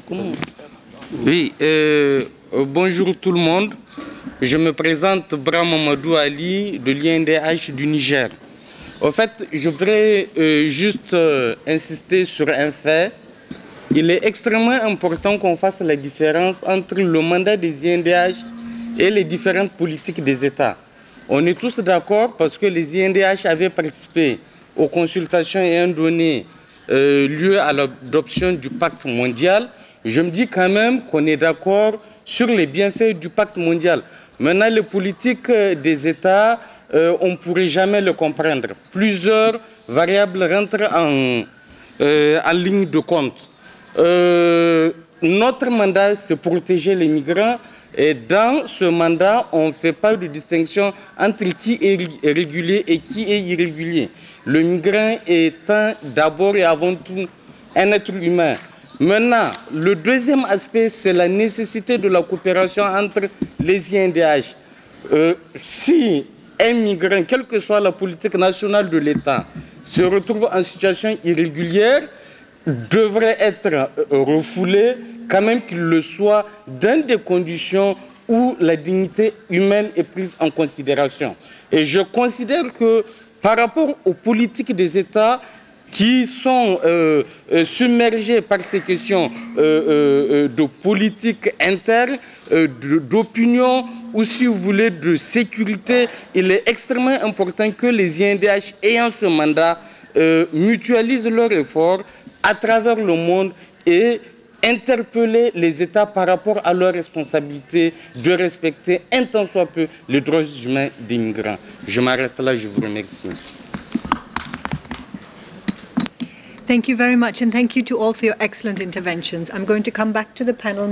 Oui, bonjour tout le monde. Je me présente Brahmamadou Ali de l'INDH du Niger. En fait, je voudrais juste insister sur un fait. Il est extrêmement important qu'on fasse la différence entre le mandat des INDH et les différentes politiques des États. On est tous d'accord parce que les INDH avaient participé aux consultations ayant donné lieu à l'adoption du pacte mondial. Je me dis quand même qu'on est d'accord sur les bienfaits du pacte mondial. Maintenant, les politiques des États, on ne pourrait jamais le comprendre. Plusieurs variables rentrent en ligne de compte. Notre mandat, c'est protéger les migrants. Et dans ce mandat, on ne fait pas de distinction entre qui est régulier et qui est irrégulier. Le migrant étant d'abord et avant tout un être humain. Maintenant, le deuxième aspect, c'est la nécessité de la coopération entre les INDH. Si un migrant, quelle que soit la politique nationale de l'État, se retrouve en situation irrégulière, devrait être refoulé, quand même qu'il le soit, dans des conditions où la dignité humaine est prise en considération. Et je considère que par rapport aux politiques des États qui sont submergés par ces questions de politique interne, d'opinion ou si vous voulez de sécurité, il est extrêmement important que les INDH ayant ce mandat mutualisent leurs efforts à travers le monde et interpeller les États par rapport à leur responsabilité de respecter un tant soit peu les droits humains des migrants. Je m'arrête là, je vous remercie. Thank you very much, and thank you to all for your excellent interventions. I'm going to come back to the panel.